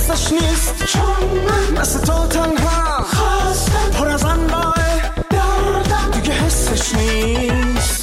حسش نیست، چون من مثل تو تنها خواستم پر از انواع دردم دیگه حسش نیست.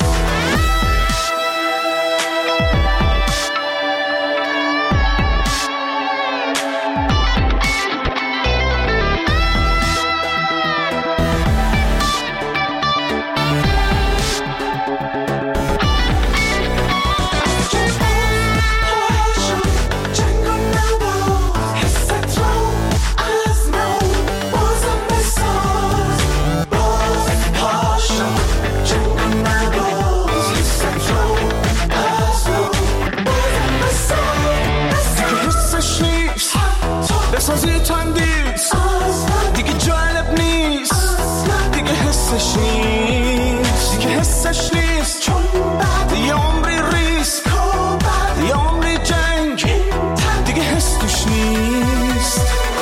بسازی تندیس دیگه جالب نیست، دیگه حسش نیست، دیگه حسش نیست، چون بعد یه عمری ریسک یه عمری جنگ دیگه حس توش نیست.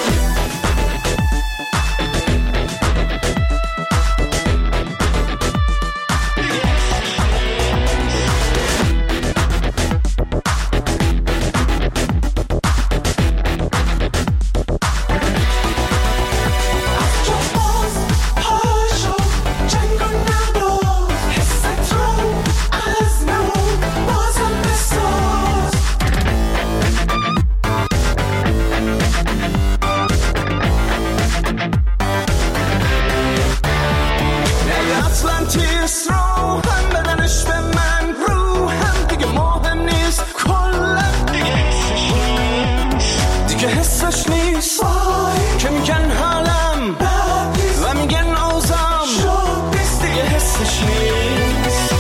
اطلانتیس رو هم بدنش به من رو هم دیگه مهم نیست، کلن دیگه حسش نیست، دیگه حسش نیست، که میگن حالم و میگن اوزام دیگه حسش نیست.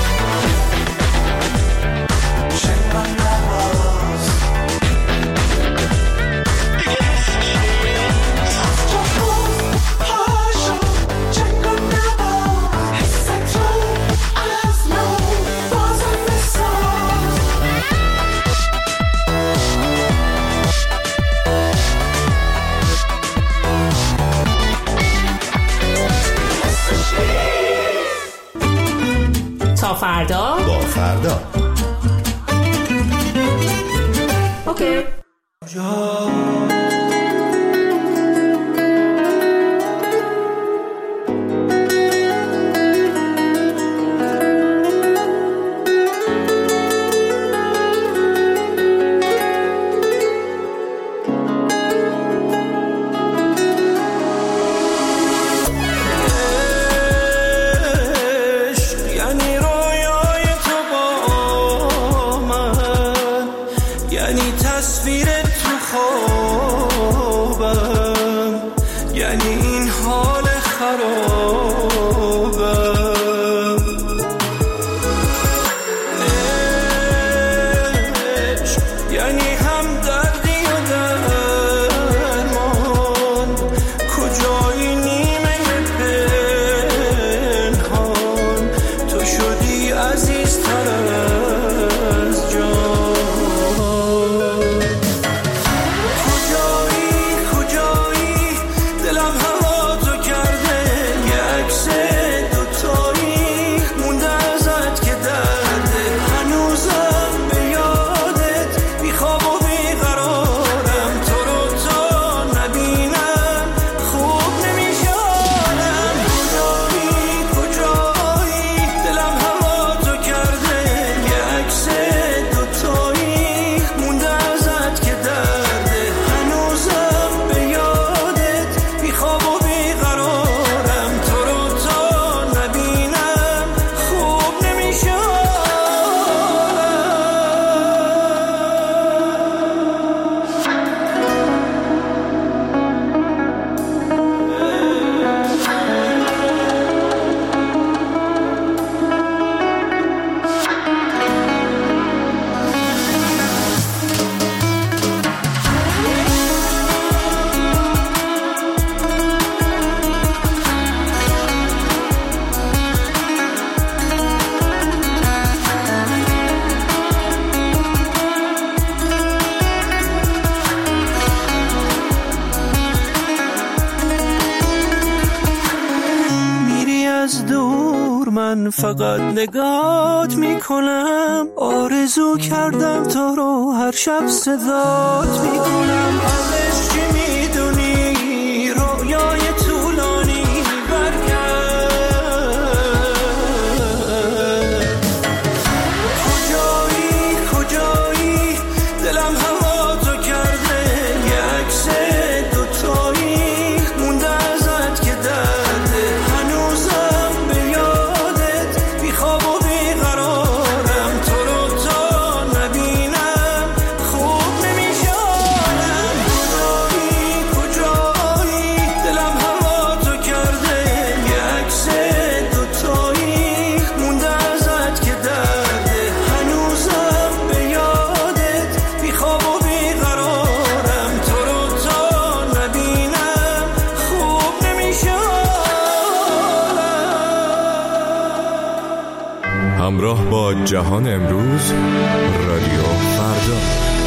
شنبان نواز دیگه حسش نیست. هاشو چنگان نواز حست رو از نو بازم بساز. تا فردا با فردا. اوکی. من فقط نگات میکنم، آرزو کردم تو رو هر شب صدات میکنم. ازش چی همراه با جهان امروز، رادیو فردا.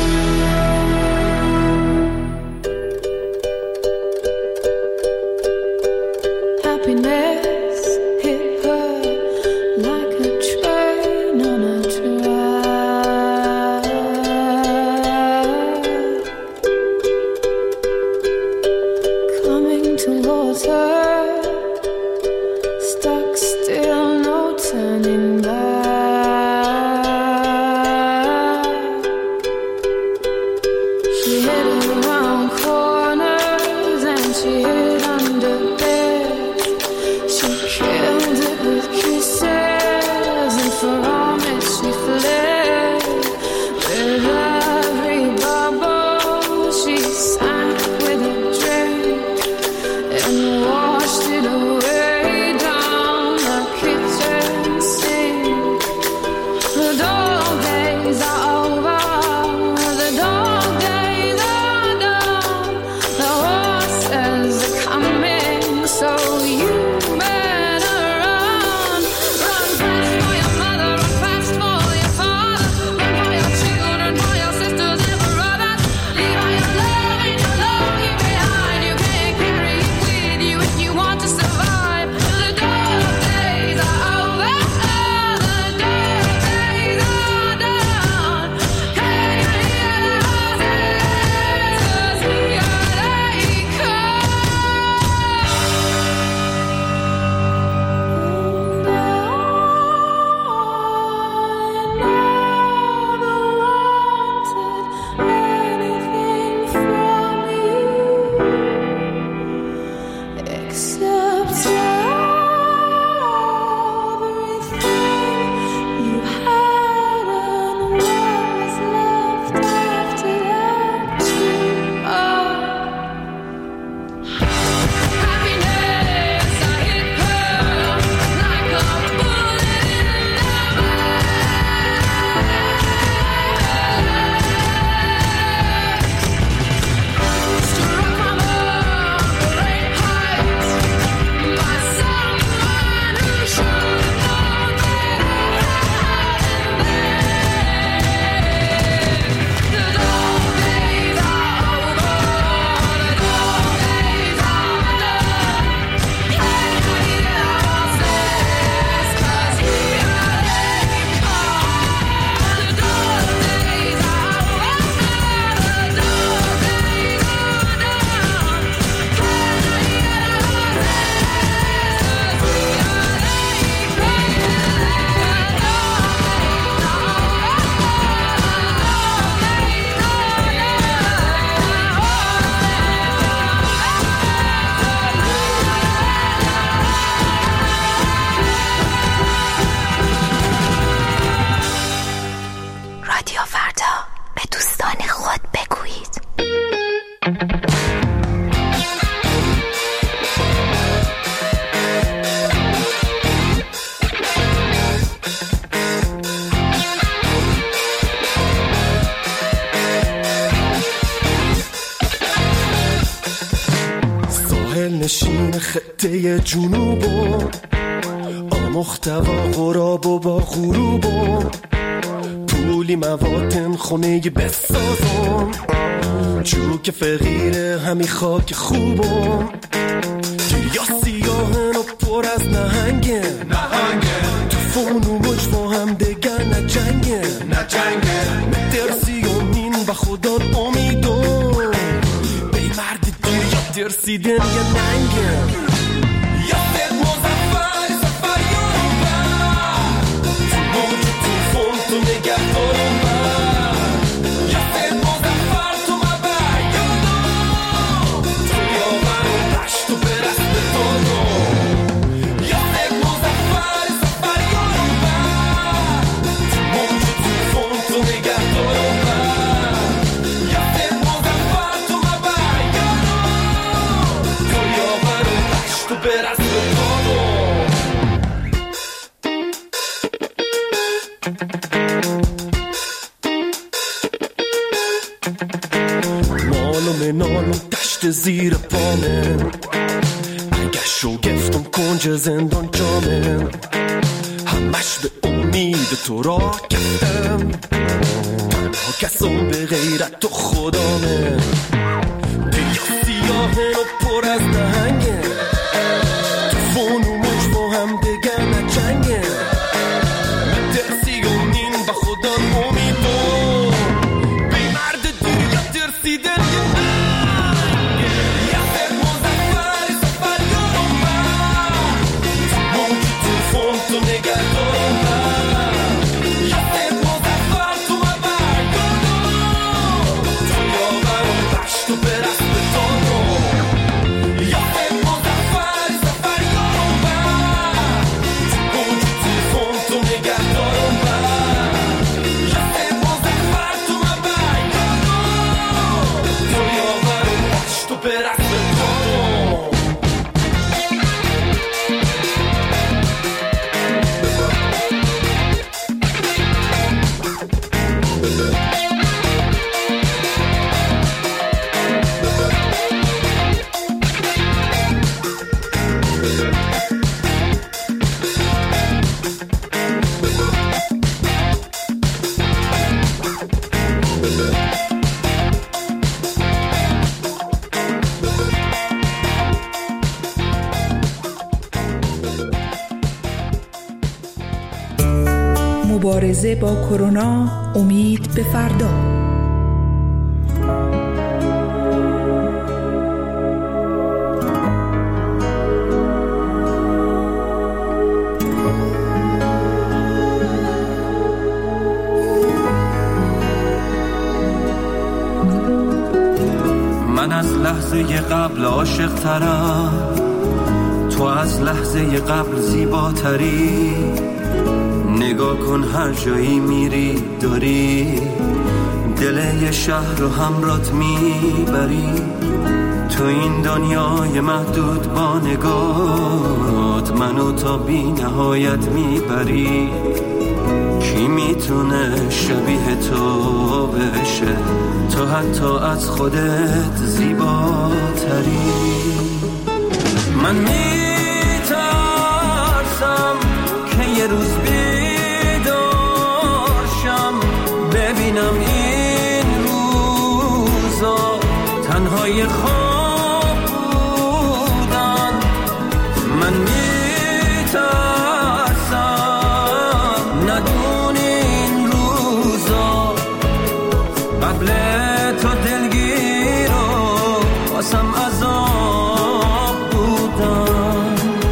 نشین خطه جنوبو آمختوا غراب و با غروبو پولی مواتن خونه بسازم جو که فقیره همی خاک خوبو یا سیاهن و پر از نهنگه تو فون و مجمع هم دگر نجنگه مترسی و مین و خدا امیدون بی مرد دیر یا ترسیدن یه ننگه یا دل مزفر سفر یارو بر تو موج و تو فون تو نگه دارم بر یا دل مزفر تو مبر یادم تو یاور و دشت و برست بتانم یا دل مزفر سفر یارو بر تو موج و تو فون تو نگه دارم بر یا دل مزفر تو مبر یادم تو یاور و دشت و برست بتانم مال و منال و دشت زیر پامن اگه شگفتم کنج زندان جامن همش به امید امید تو را کردم، تنها کسان به غیرت تو خدامه، دیگه سیاهه و پر از نهنگه، توفان و موج با هم دیگه نجنگه، مترسی و نین با خدا امیدو بی مرد دنیا ترسیده مبارزه با کرونا، امید به فردا. من از لحظه قبل عاشق ترم، تو از لحظه قبل زیباتری، نگاه کن هر جایی میری داری دل یه شهر رو همرات میبری، تو این دنیای محدود با نگات منو تا بی نهایت میبری، کی میتونه شبیه تو بشه، تو حتی از خودت زیباتری. من میترسم که یه روز ببینم این روزا تنهای خواب بودن، من میترسم ندونی این روزا قبل تو دلگیر و واسم عذاب بودن.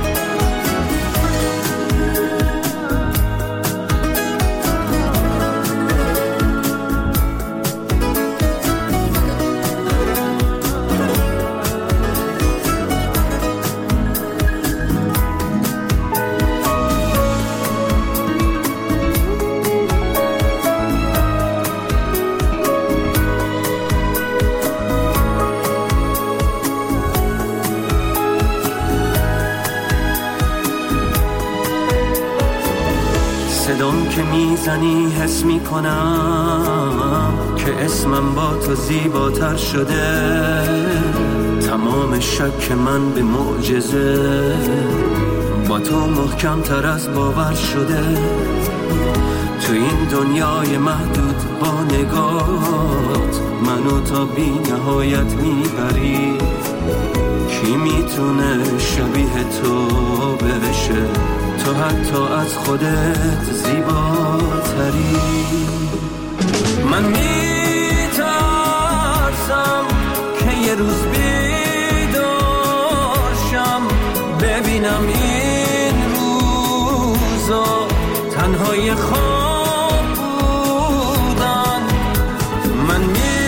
صدام که میزنی حس میکنم که اسمم با تو زیباتر شده، تمام شک من به معجزه با تو محکم تر از باور شده، تو این دنیای محدود با نگات منو تا بی نهایت میبری، کی میتونه شبیه تو بشه، تو حتی از خودت زیباتری. من میترسم که یه روز بیدارشم ببینم این روزا تنهای خواب بودن، من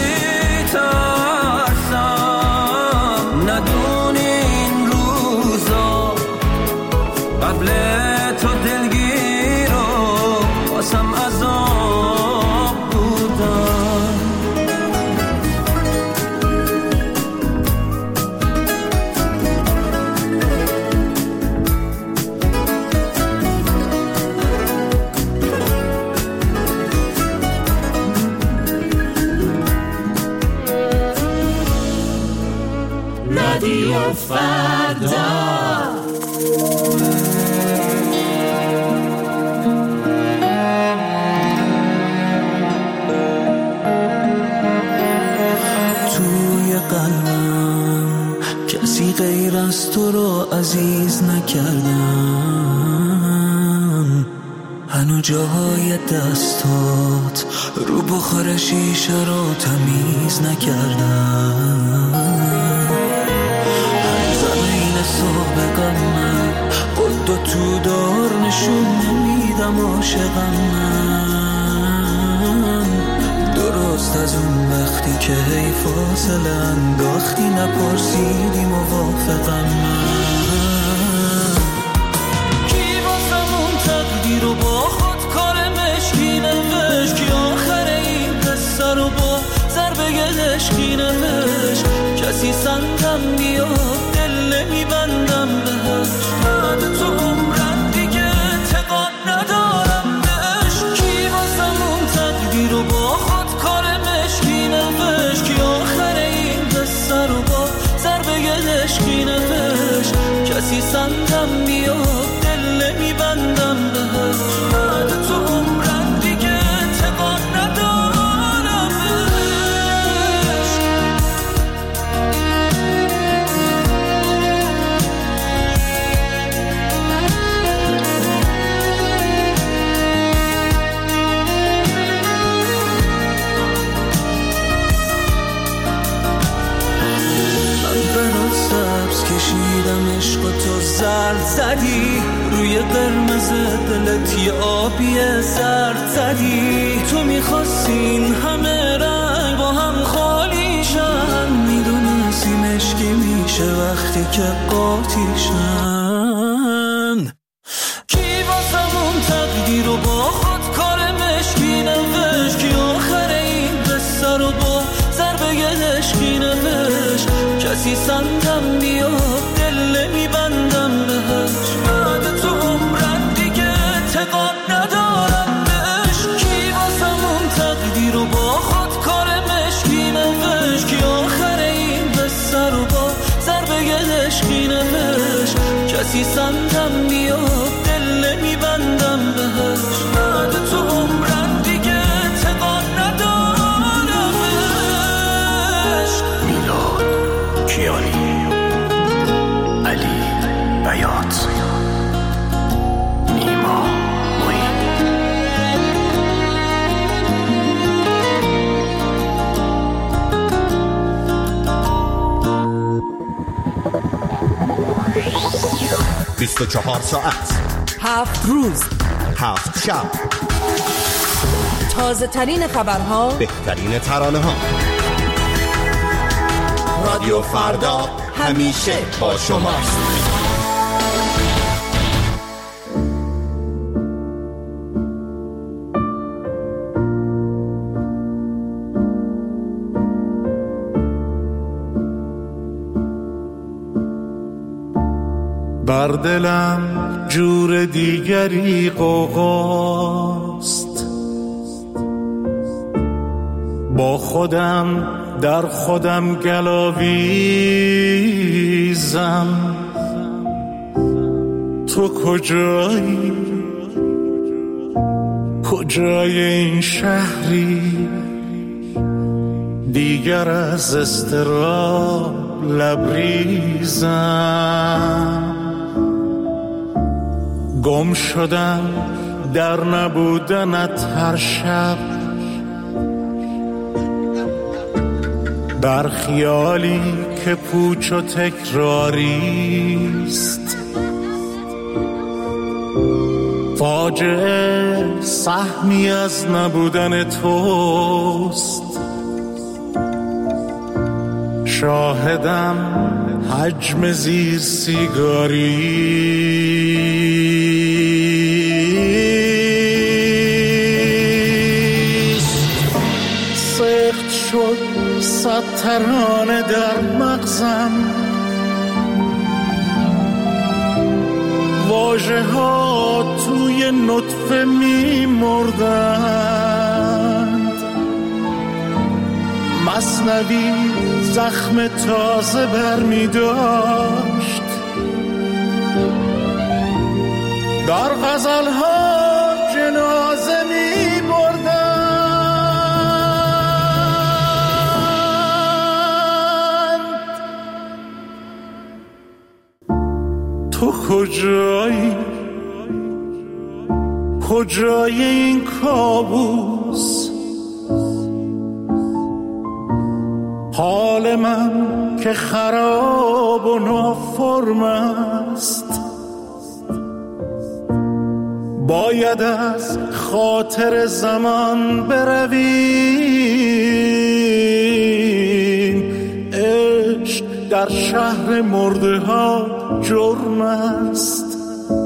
میترسم ندونی این روزا قبل تو دلگیر و واسم عذاب بودن. رادیو فردا. از تو رو عزیز نکردم، هنو جاهای دستات رو بخار شیشه رو تمیز نکردم. هنوزم این صبح غمم قد و تو دار نشون نمیدم عاشقم من. درست از اون وقتی که هی فاصله انداختی نپرسیدی موافقم من. کی واسم اون تقدیر رو با خود کار مشکی نوشت، کی آخر این قصه رو با ضربه دشکی نوشت. کسی سنتم بیاد دل نمیبندم بهش، بعد تو عمرم دیگه اعتقاد ندارم بهش. کی واسم اون تقدیر رو با خود کار مشکی نوشت، کی آخر این قصه رو با ضربه دشکی نوشت. کسی سنتم بیاد دل نمیبندم بهش، بعد تو عمرم دیگه اعتقاد ندارم بهش. سبز کشیدم عشق تو زرد زدی، روی قرمز دلت یه آبی زرد زدی. تو میخواستین همه رنگ با هم خالی شن، میدونستی مشکی میشه وقتی که قاطی شن. کی واسم اون تقدیر رو با خود کار مشکی نوشت، کی آخر این قصه رو با ضربه دشکی نوشت. کسی سنتم بیاد دل نمیبندم بهش، بعد تو عمرم دیگه اعتقاد ندارم بهش. کی واسم اون تقدیر رو با خود کار مشکی نوشت، کی آخر این قصه رو با ضربه دشکی نوشت. کسی سنتم بیاد دل نمیبندم بهش، بعد تو عمرم دیگه اعتقاد ندارم بهش. میلاد کیانی، علی بیات، نیما موین. بیست و 24 ساعت، 7 روز، 7 شب، تازه ترین خبرها، بهترین ترانه ها. رادیو فردا همیشه با شماست. بر دلم جور دیگری غوغاست، با خودم در خودم گلاویزم. تو کجایی؟ کجای این شهری؟ دیگر از اضطراب لبریزم. گم شدم در نبودنت هر شب، بر خیالی که پوچ و تکراریست. فاجعه سهمی از نبودن توست، شاهدم حجم زیر سیگاریست. سخت شد 100 ترانه در مغزم، واژه ها توی نطفه می مردند. مثنوی زخم تازه بر می داشت، در غزل ها جنازه می بردند. تو کجایی این کابوس؟ حال من که خراب و نافرم است، باید از خاطر زمان برویم. عشق در شهر مرده ها جرم است،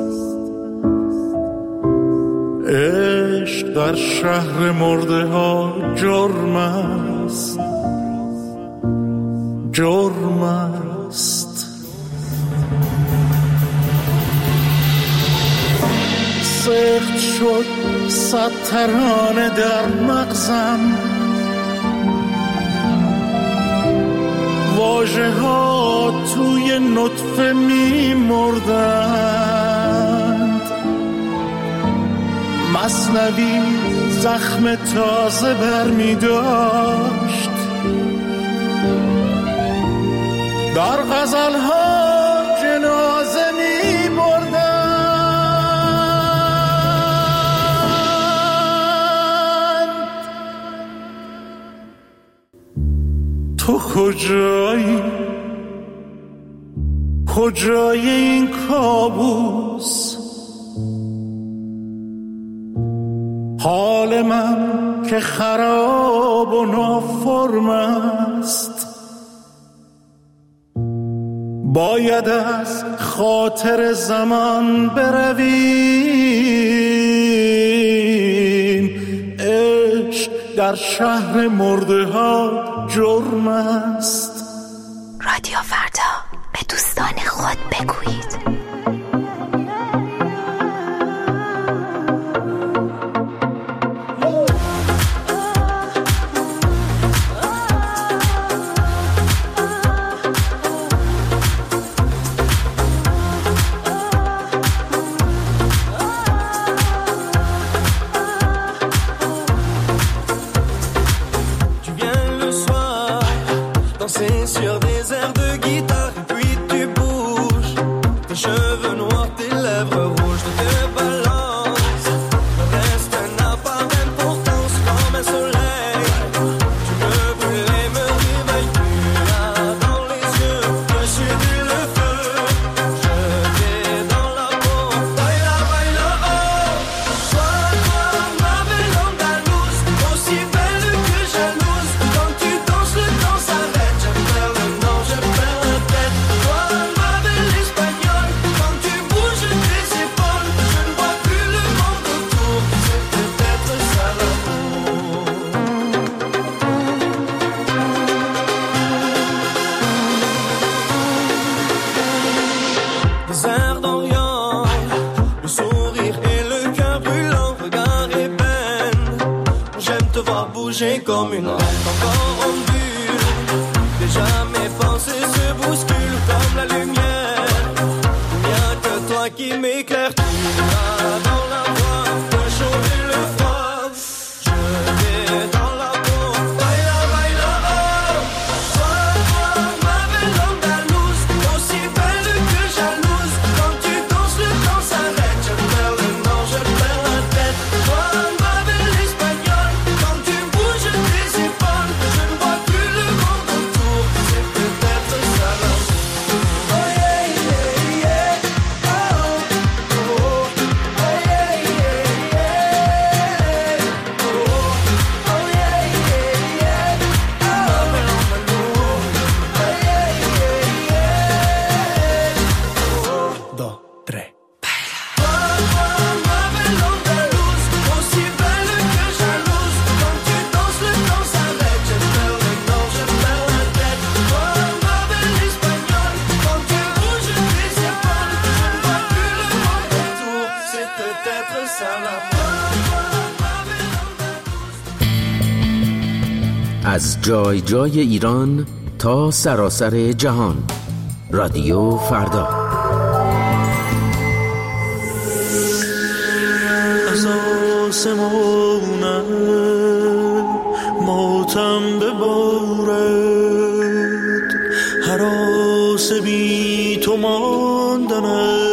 عشق در شهر مرده ها جرم است، جرم است. سخت شد 100 ترانه در مغزم، واژه ها توی نطفه می مردند. مثنوی زخم تازه بر می داشت، در غزل ها جنازه می بردند. تو کجایی این کابوس؟ حال من که خراب و نافرم است، باید از خاطر زمان برویم. عشق در شهر مرده ها جرم است. رادیو فردا، به دوستان خود بگویید. Sur des airs de guitare, puis tu bouges tes cheveux noirs, tes lèvres rouges, tu te balances. Le reste n'a pas d'importance comme un soleil. Tu me brûlais, me réveilles, tu l'as dans les yeux. Je suis le feu, je t'ai dans la peau. Baila, baila, oh. Toi, ma belle andalouse, aussi belle que jalouse. Quand tu danses, le temps s'arrête. Comme une reine encore en bulle, déjà mes pensées se bousculent comme la lumière. Il n'y a que toi qui m'éclaire, tu m'as dans la voix, le chaud et le froid. Je t'ai dans la peau, baila, baila, oh. Toi, ma belle andalouse, aussi belle que jalouse. Quand tu danses, le temps s'arrête. Je perds le nord, je perds la tête. Toi, ma belle espagnole, quand tu bouges tes épaules, je ne vois plus le monde autour. C'est peut-être ça l'amour. Oh yeah, yeah, yeah. Oh, oh, oh. Oh yeah, yeah, yeah. Oh, oh yeah, yeah, yeah. Oh, ma belle andalouse. Oh yeah, yeah, yeah. Oh, 2, 3. Ma belle andalouse, aussi belle que jalouse. Quand tu danses, le temps s'arrête. Je perds le nord, je perds la tête. Toi, ma belle espagnole, quand tu bouges tes épaules, je ne vois plus le monde autour. C'est peut-être ça l'amour. Ma belle andalouse. از جای جای ایران تا سراسر جهان، رادیو فردا. از آسمانم ماتم ببارد، هراس بی تو ماندم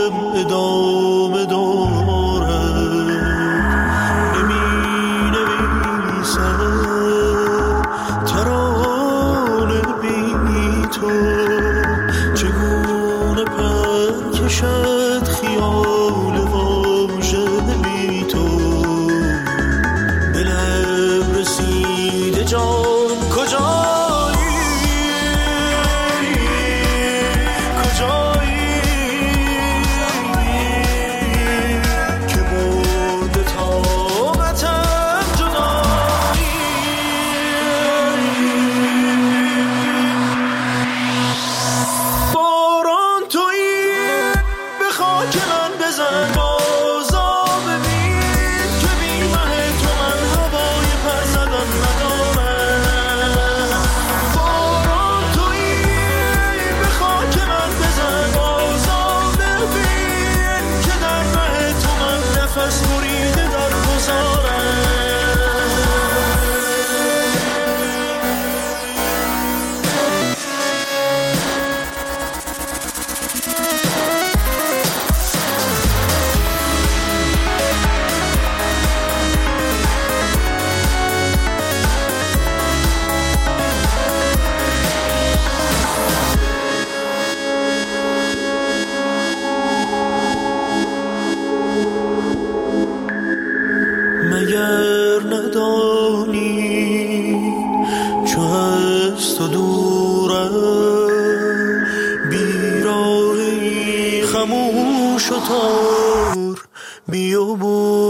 تو دوره بیراهی خموش و تار بیو بود